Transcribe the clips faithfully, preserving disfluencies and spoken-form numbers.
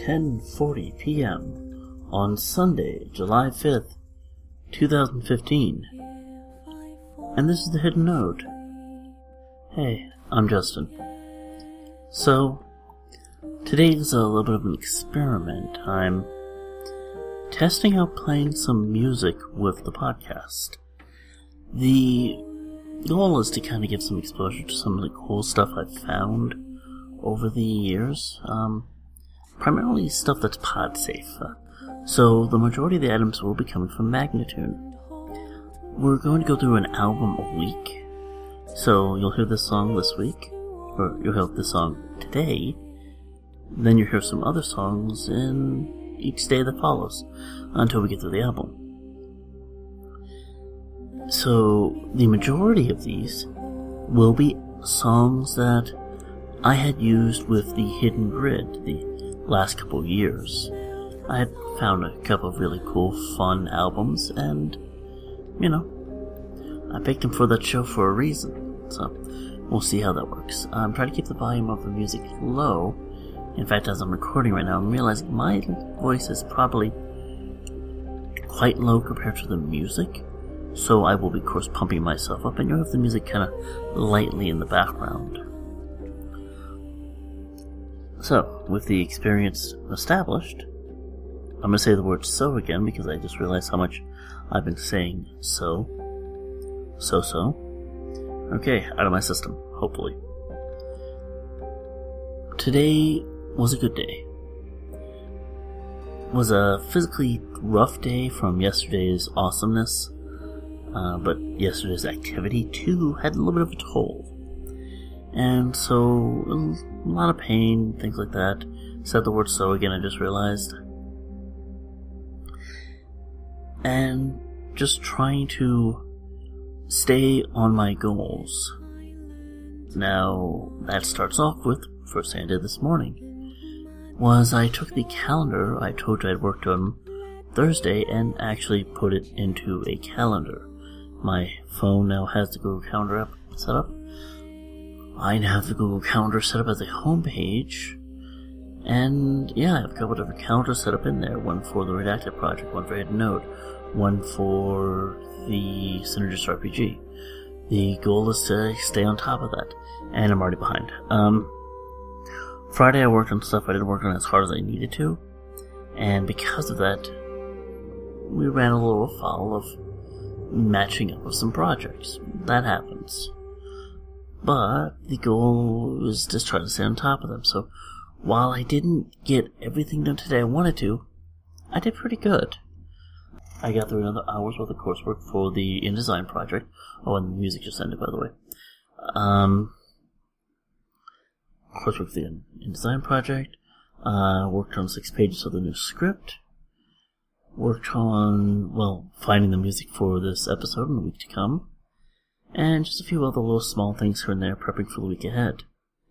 ten forty p.m. on Sunday, July fifth, twenty fifteen. And this is the Hidden Note. Hey, I'm Justin. So, today is a little bit of an experiment. I'm testing out playing some music with the podcast. The goal is to kind of give some exposure to some of the cool stuff I've found over the years. Um, primarily stuff that's pod safe. Uh, so the majority of the items will be coming from Magnatune. We're going to go through an album a week. So you'll hear this song this week, or you'll hear this song today. Then you'll hear some other songs in each day that follows until we get through the album. So, the majority of these will be songs that I had used with the Hidden Grid the last couple of years. I had found a couple of really cool, fun albums, and, you know, I picked them for that show for a reason. So, we'll see how that works. I'm trying to keep the volume of the music low. In fact, as I'm recording right now, I'm realizing my voice is probably quite low compared to the music. So I will be, of course, pumping myself up, and you'll have the music kind of lightly in the background. So, with the experience established, I'm going to say the word so again, because I just realized how much I've been saying so. So-so. Okay, out of my system, hopefully. Today was a good day. It was a physically rough day from yesterday's awesomeness. Uh, but yesterday's activity, too, had a little bit of a toll. And so, a lot of pain, things like that. Said the word so again, I just realized. And just trying to stay on my goals. Now, that starts off with, first thing I did this morning, was I took the calendar I told you I'd worked on Thursday and actually put it into a calendar. My phone now has the Google Calendar app set up. I now have the Google Calendar set up as a home page. And yeah, I have a couple different calendars set up in there. One for the Redacted project, one for Hidden Note, one for the Synergist R P G. The goal is to stay on top of that. And I'm already behind. Um, Friday I worked on stuff I didn't work on as hard as I needed to. And because of that, we ran a little afoul of matching up with some projects. That happens. But the goal is to try to stay on top of them. So while I didn't get everything done today I wanted to, I did pretty good. I got through another hour's worth of coursework for the InDesign project. Oh, and the music just ended, by the way. Um, coursework for the InDesign project. Uh, worked on six pages of the new script. Worked on, well, finding the music for this episode in the week to come. And just a few other little small things here and there, prepping for the week ahead.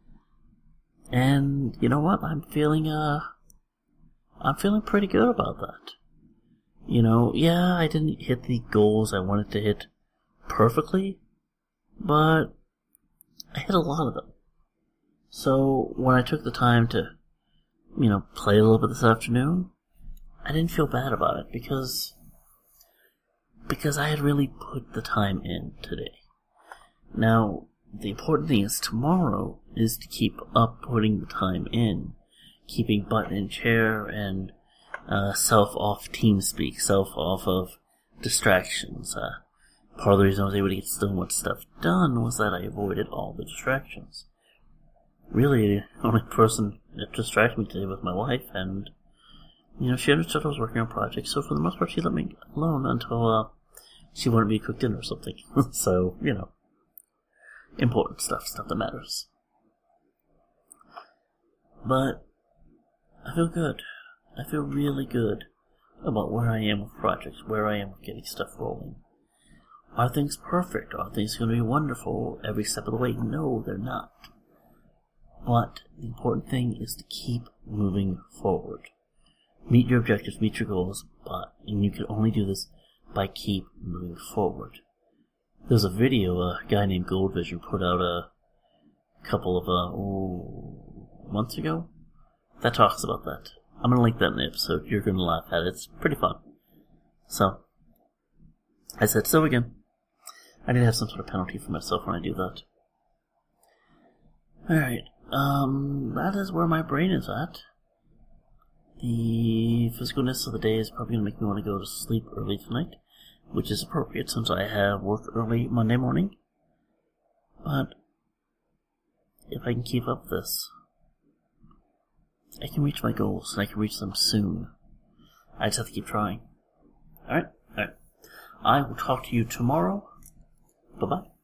And, you know what? I'm feeling, uh... I'm feeling pretty good about that. You know, yeah, I didn't hit the goals I wanted to hit perfectly, but I hit a lot of them. So, when I took the time to, you know, play a little bit this afternoon, I didn't feel bad about it, because because I had really put the time in today. Now, the important thing is tomorrow is to keep up putting the time in, keeping butt in chair and uh, self off TeamSpeak, self off of distractions. Uh, part of the reason I was able to get so much stuff done was that I avoided all the distractions. Really, the only person that distracted me today was my wife, and you know, she understood I was working on projects, so for the most part she let me alone until uh, she wanted me to cook dinner or something. So, you know, important stuff, stuff that matters. But I feel good. I feel really good about where I am with projects, where I am with getting stuff rolling. Are things perfect? Are things going to be wonderful every step of the way? No, they're not. But the important thing is to keep moving forward. Meet your objectives, meet your goals, but and you can only do this by keep moving forward. There's a video a guy named Goldvision put out a couple of uh, ooh, months ago that talks about that. I'm gonna link that in the episode. You're gonna laugh at it. It's pretty fun. So, I said so again. I need to have some sort of penalty for myself when I do that. Alright, um, that is where my brain is at. The physicalness of the day is probably gonna make me want to go to sleep early tonight, which is appropriate since I have work early Monday morning. But, if I can keep up this, I can reach my goals, and I can reach them soon. I just have to keep trying. Alright? Alright. I will talk to you tomorrow. Bye-bye.